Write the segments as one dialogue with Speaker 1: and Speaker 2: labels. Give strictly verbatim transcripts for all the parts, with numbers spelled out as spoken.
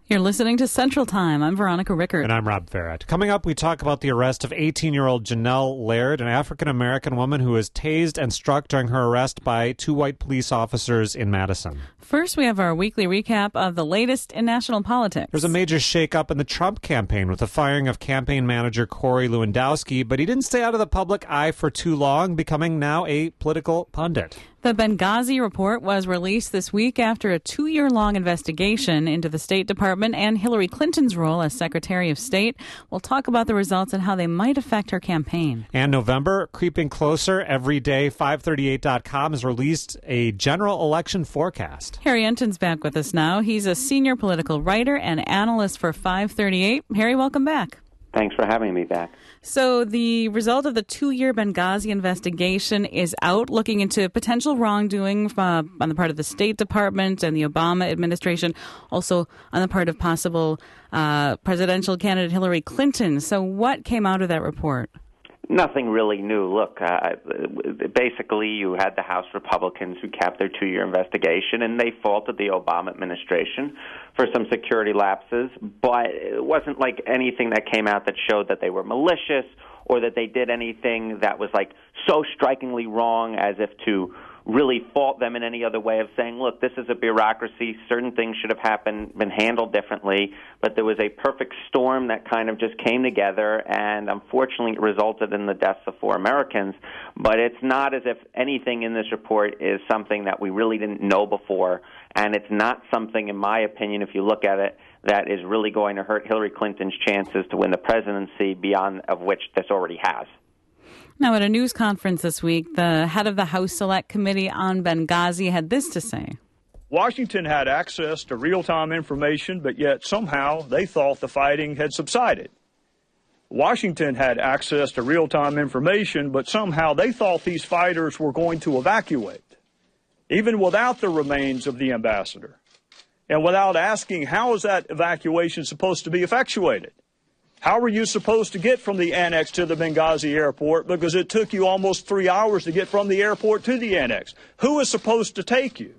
Speaker 1: You're listening to Central Time. I'm Veronica Rickert.
Speaker 2: And I'm Rob Farrett. Coming up, we talk about the arrest of eighteen-year-old Janelle Laird, an African-American woman who was tased and struck during her arrest by two white police officers in Madison.
Speaker 1: First, we have our weekly recap of the latest in national politics.
Speaker 2: There's a major shakeup in the Trump campaign with the firing of campaign manager Corey Lewandowski, but he didn't stay out of the public eye for too long, becoming now a political pundit.
Speaker 1: The Benghazi report was released this week after a two-year-long investigation into the State Department and Hillary Clinton's role as Secretary of State. We'll talk about the results and how they might affect her campaign.
Speaker 2: And November, creeping closer every day, five thirty-eight dot com has released a general election forecast.
Speaker 1: Harry Enton's back with us now. He's a senior political writer and analyst for five thirty-eight. Harry, welcome back.
Speaker 3: Thanks for having me back.
Speaker 1: So the result of the two-year Benghazi investigation is out, looking into potential wrongdoing uh, on the part of the State Department and the Obama administration, also on the part of possible uh, presidential candidate Hillary Clinton. So what came out of that report?
Speaker 3: Nothing really new. Look, uh, basically you had the House Republicans who capped their two-year investigation, and they faulted the Obama administration for some security lapses, but it wasn't like anything that came out that showed that they were malicious or that they did anything that was like so strikingly wrong as if to really fault them in any other way of saying, look, this is a bureaucracy, certain things should have happened, been handled differently, but there was a perfect storm that kind of just came together, and unfortunately it resulted in the deaths of four Americans. But it's not as if anything in this report is something that we really didn't know before, and it's not something, in my opinion, if you look at it, that is really going to hurt Hillary Clinton's chances to win the presidency, beyond of which this already has.
Speaker 1: Now, at a news conference this week, the head of the House Select Committee on Benghazi had this to say.
Speaker 4: Washington had access to real-time information, but yet somehow they thought the fighting had subsided. Washington had access to real-time information, but somehow they thought these fighters were going to evacuate, even without the remains of the ambassador, and without asking how is that evacuation supposed to be effectuated. How were you supposed to get from the annex to the Benghazi airport? Because it took you almost three hours to get from the airport to the annex. Who is supposed to take you?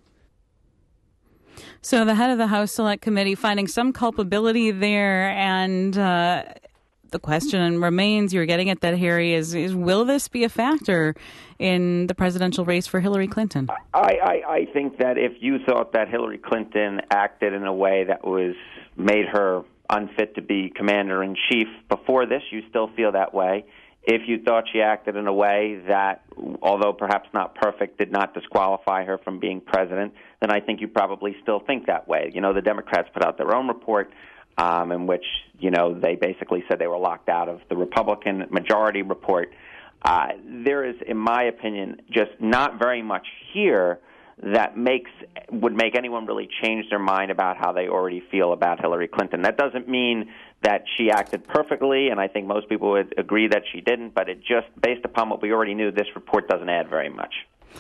Speaker 1: So the head of the House Select Committee finding some culpability there, and uh, the question remains, you're getting at that, Harry, is, is will this be a factor in the presidential race for Hillary Clinton?
Speaker 3: I, I, I think that if you thought that Hillary Clinton acted in a way that was made her unfit to be commander-in-chief before this, you still feel that way. If you thought she acted in a way that, although perhaps not perfect, did not disqualify her from being president, then I think you probably still think that way. You know, the Democrats put out their own report um, in which, you know, they basically said they were locked out of the Republican majority report. Uh, there is, in my opinion, just not very much here that makes would make anyone really change their mind about how they already feel about Hillary Clinton. That doesn't mean that she acted perfectly, and I think most people would agree that she didn't, but it just, based upon what we already knew, this report doesn't add very much.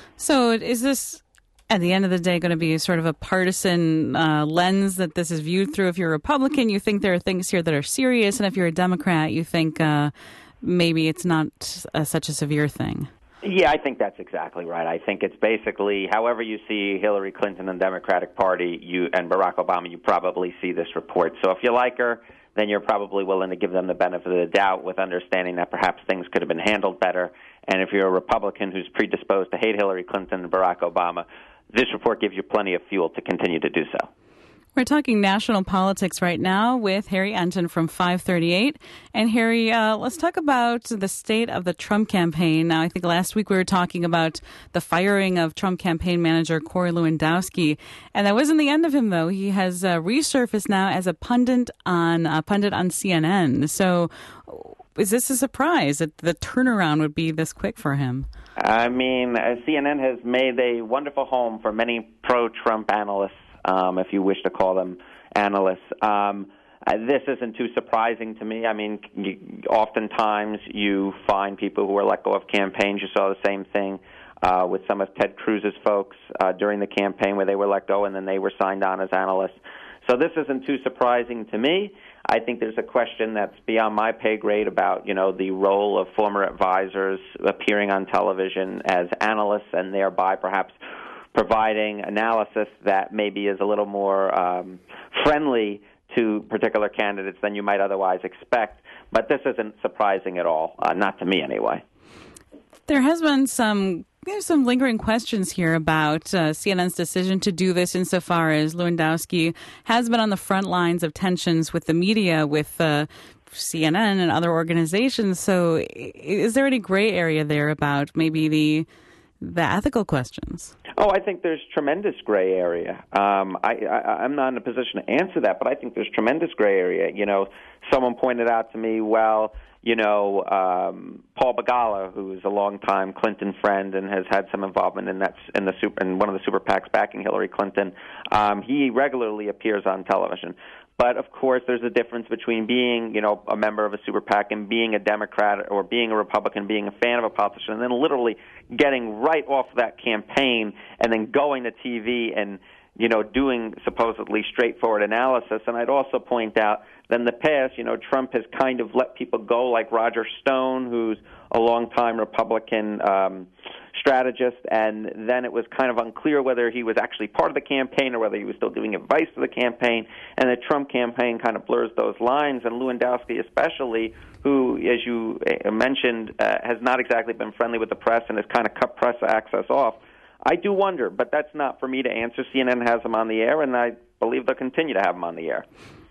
Speaker 1: So is this, at the end of the day, going to be sort of a partisan uh, lens that this is viewed through? If you're a Republican, you think there are things here that are serious, and if you're a Democrat, you think uh, maybe it's not uh, such a severe thing?
Speaker 3: Yeah, I think that's exactly right. I think it's basically, however you see Hillary Clinton and the Democratic Party you and Barack Obama, you probably see this report. So if you like her, then you're probably willing to give them the benefit of the doubt with understanding that perhaps things could have been handled better. And if you're a Republican who's predisposed to hate Hillary Clinton and Barack Obama, this report gives you plenty of fuel to continue to do so.
Speaker 1: We're talking national politics right now with Harry Enton from five thirty-eight. And Harry, uh, let's talk about the state of the Trump campaign. Now, I think last week we were talking about the firing of Trump campaign manager Corey Lewandowski. And that wasn't the end of him, though. He has uh, resurfaced now as a pundit on uh, pundit on C N N. So is this a surprise that the turnaround would be this quick for him?
Speaker 3: I mean, uh, C N N has made a wonderful home for many pro-Trump analysts. Um, if you wish to call them analysts. Um, uh, this isn't too surprising to me. I mean, you, oftentimes you find people who are let go of campaigns. You saw the same thing uh, with some of Ted Cruz's folks uh, during the campaign where they were let go and then they were signed on as analysts. So this isn't too surprising to me. I think there's a question that's beyond my pay grade about, you know, the role of former advisors appearing on television as analysts and thereby perhaps providing analysis that maybe is a little more um, friendly to particular candidates than you might otherwise expect. But this isn't surprising at all, uh, not to me anyway.
Speaker 1: There has been some there's some lingering questions here about uh, C N N's decision to do this insofar as Lewandowski has been on the front lines of tensions with the media, with uh, C N N and other organizations. So is there any gray area there about maybe the the ethical questions?
Speaker 3: Oh, I think there's tremendous gray area. Um, I, I, I'm not in a position to answer that, but I think there's tremendous gray area. You know, someone pointed out to me, well, you know, um, Paul Begala, who is a longtime Clinton friend and has had some involvement in that in the super in one of the super PACs backing Hillary Clinton, um, he regularly appears on television. But, of course, there's a difference between being, you know, a member of a super PAC and being a Democrat or being a Republican, being a fan of a politician, and then literally getting right off that campaign and then going to T V and, you know, doing supposedly straightforward analysis. And I'd also point out that in the past, you know, Trump has kind of let people go, like Roger Stone, who's a longtime Republican um, strategist, and then it was kind of unclear whether he was actually part of the campaign or whether he was still giving advice to the campaign, and the Trump campaign kind of blurs those lines, and Lewandowski especially, who, as you mentioned, uh, has not exactly been friendly with the press and has kind of cut press access off. I do wonder, but that's not for me to answer. C N N has him on the air, and I believe they'll continue to have him on the air.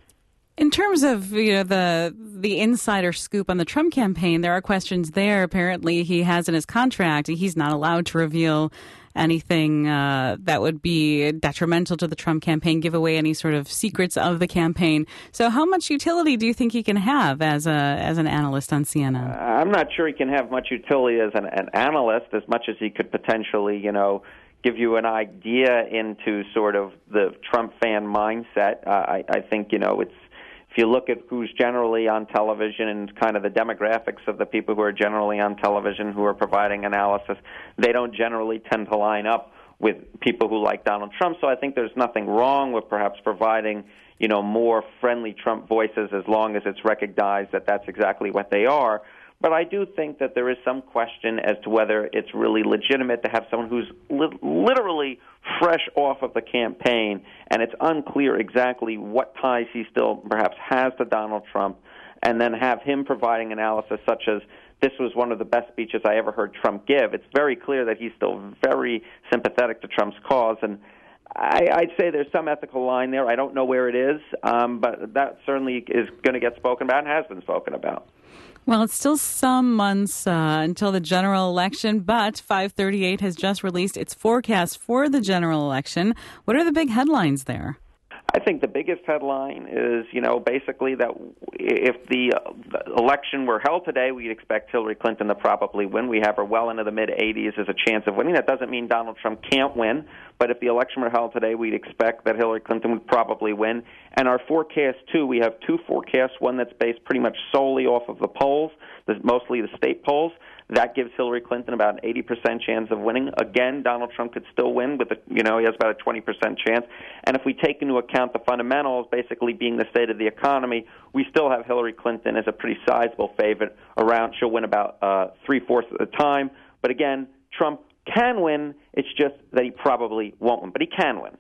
Speaker 1: In terms of, you know, the the insider scoop on the Trump campaign, there are questions there. Apparently, he has in his contract he's not allowed to reveal anything uh, that would be detrimental to the Trump campaign, give away any sort of secrets of the campaign. So, how much utility do you think he can have as a as an analyst on C N N?
Speaker 3: Uh, I'm not sure he can have much utility as an, an analyst, as much as he could potentially, you know, give you an idea into sort of the Trump fan mindset. Uh, I, I think, you know, it's. If you look at who's generally on television and kind of the demographics of the people who are generally on television who are providing analysis, they don't generally tend to line up with people who like Donald Trump. So I think there's nothing wrong with perhaps providing, you know, more friendly Trump voices as long as it's recognized that that's exactly what they are. But I do think that there is some question as to whether it's really legitimate to have someone who's li- literally fresh off of the campaign, and it's unclear exactly what ties he still perhaps has to Donald Trump, and then have him providing analysis such as, this was one of the best speeches I ever heard Trump give. It's very clear that he's still very sympathetic to Trump's cause, and I, I'd say there's some ethical line there. I don't know where it is, um, but that certainly is going to get spoken about and has been spoken about.
Speaker 1: Well, it's still some months uh, until the general election, but five thirty-eight has just released its forecast for the general election. What are the big headlines there?
Speaker 3: I think the biggest headline is, you know, basically that if the, uh, the election were held today, we'd expect Hillary Clinton to probably win. We have her well into the mid-eighties as a chance of winning. That doesn't mean Donald Trump can't win, but if the election were held today, we'd expect that Hillary Clinton would probably win. And our forecast, too, we have two forecasts, one that's based pretty much solely off of the polls, mostly the state polls. That gives Hillary Clinton about an eighty percent chance of winning. Again, Donald Trump could still win, with a, you know, he has about a twenty percent chance. And if we take into account the fundamentals, basically being the state of the economy, we still have Hillary Clinton as a pretty sizable favorite. Around, she'll win about uh, three-fourths of the time. But again, Trump can win. It's just that he probably won't win, but he can win.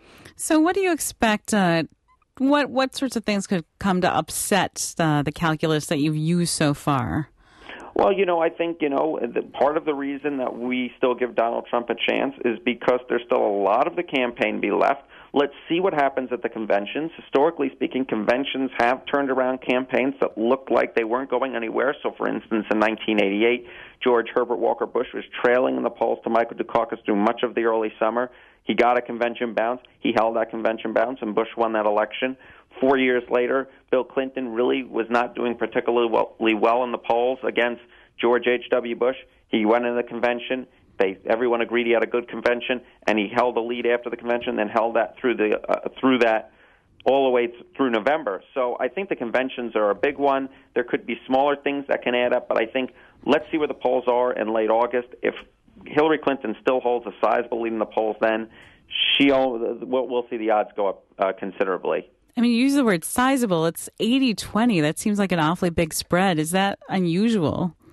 Speaker 1: So what do you expect? Uh, what what sorts of things could come to upset uh, the calculus that you've used so far?
Speaker 3: Well, you know, I think, you know, the, part of the reason that we still give Donald Trump a chance is because there's still a lot of the campaign to be left. Let's see what happens at the conventions. Historically speaking, conventions have turned around campaigns that looked like they weren't going anywhere. So, for instance, in nineteen eighty-eight, George Herbert Walker Bush was trailing in the polls to Michael Dukakis through much of the early summer. He got a convention bounce. He held that convention bounce, and Bush won that election. Four years later, Bill Clinton really was not doing particularly well, well in the polls against George H W. Bush. He went in the convention. They, everyone agreed he had a good convention, and he held the lead after the convention, then held that through the uh, through that all the way th- through November. So I think the conventions are a big one. There could be smaller things that can add up, but I think let's see where the polls are in late August. If Hillary Clinton still holds a sizable lead in the polls, then she'll we'll, we'll see the odds go up uh, considerably.
Speaker 1: I mean, you use the word sizable. It's eighty twenty. That seems like an awfully big spread. Is that unusual?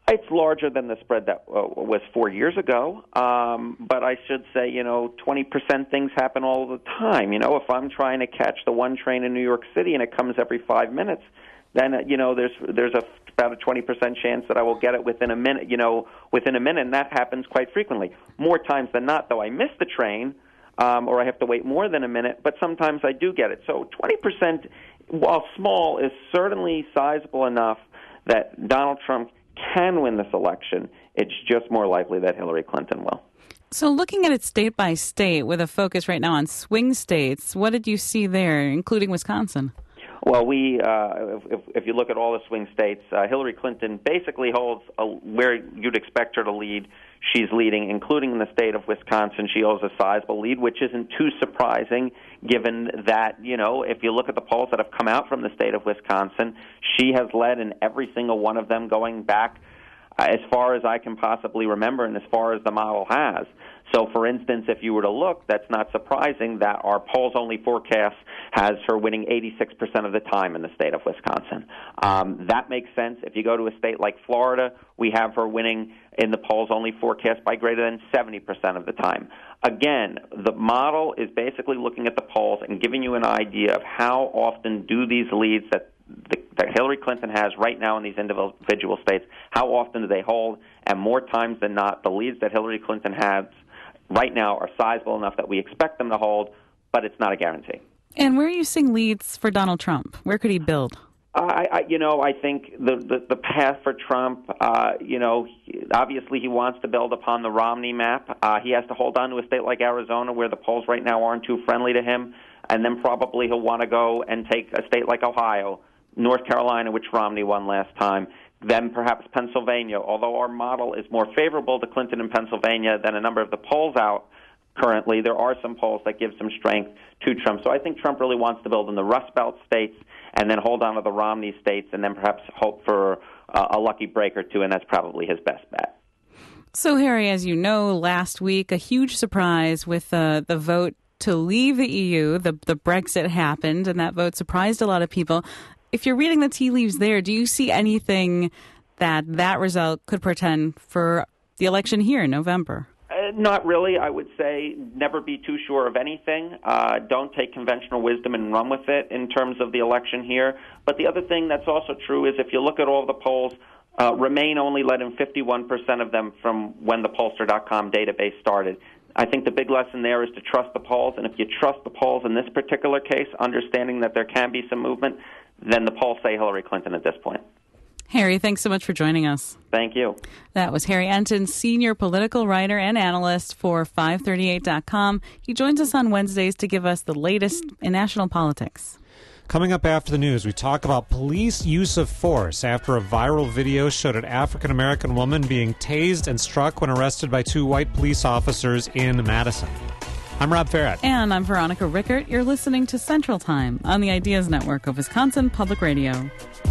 Speaker 3: It's larger than the spread that uh, was four years ago, um, but I should say, you know, twenty percent things happen all the time. You know, if I'm trying to catch the one train in New York City and it comes every five minutes, then, uh, you know, there's there's a, about a twenty percent chance that I will get it within a minute, you know, within a minute, and that happens quite frequently. More times than not, though, I miss the train um, or I have to wait more than a minute, but sometimes I do get it. So twenty percent, while small, is certainly sizable enough that Donald Trump can win this election. It's just more likely that Hillary Clinton will.
Speaker 1: So looking at it state by state with a focus right now on swing states, what did you see there, including Wisconsin?
Speaker 3: Well, we, uh, if, if you look at all the swing states, uh, Hillary Clinton basically holds a, where you'd expect her to lead. She's leading, including in the state of Wisconsin. She holds a sizable lead, which isn't too surprising given that, you know, if you look at the polls that have come out from the state of Wisconsin, she has led in every single one of them going back uh, as far as I can possibly remember and as far as the model has. So, for instance, if you were to look, that's not surprising that our polls-only forecast has her winning eighty-six percent of the time in the state of Wisconsin. Um, that makes sense. If you go to a state like Florida, we have her winning in the polls-only forecast by greater than seventy percent of the time. Again, the model is basically looking at the polls and giving you an idea of how often do these leads that The, that Hillary Clinton has right now in these individual states, how often do they hold? And more times than not, the leads that Hillary Clinton has right now are sizable enough that we expect them to hold, but it's not a guarantee.
Speaker 1: And where are you seeing leads for Donald Trump? Where could he build?
Speaker 3: I, I you know, I think the, the, the path for Trump, uh, you know, he, obviously he wants to build upon the Romney map. Uh, he has to hold on to a state like Arizona where the polls right now aren't too friendly to him, and then probably he'll want to go and take a state like Ohio, North Carolina, which Romney won last time, then perhaps Pennsylvania, although our model is more favorable to Clinton in Pennsylvania than a number of the polls out currently, there are some polls that give some strength to Trump. So I think Trump really wants to build in the Rust Belt states and then hold on to the Romney states and then perhaps hope for uh, a lucky break or two, and that's probably his best bet.
Speaker 1: So, Harry, as you know, last week, a huge surprise with uh, the vote to leave the E U. The, the Brexit happened, and that vote surprised a lot of people. If you're reading the tea leaves there, do you see anything that that result could portend for the election here in November?
Speaker 3: Uh, not really. I would say never be too sure of anything. Uh, don't take conventional wisdom and run with it in terms of the election here. But the other thing that's also true is if you look at all the polls, uh, Remain only led in fifty-one percent of them from when the pollster dot com database started. I think the big lesson there is to trust the polls, and if you trust the polls in this particular case, understanding that there can be some movement, then the polls say Hillary Clinton at this point.
Speaker 1: Harry, thanks so much for joining us.
Speaker 3: Thank you.
Speaker 1: That was Harry Enten, senior political writer and analyst for five thirty-eight dot com. He joins us on Wednesdays to give us the latest in national politics.
Speaker 2: Coming up after the news, we talk about police use of force after a viral video showed an African-American woman being tased and struck when arrested by two white police officers in Madison. I'm Rob Farrett.
Speaker 1: And I'm Veronica Rickert. You're listening to Central Time on the Ideas Network of Wisconsin Public Radio.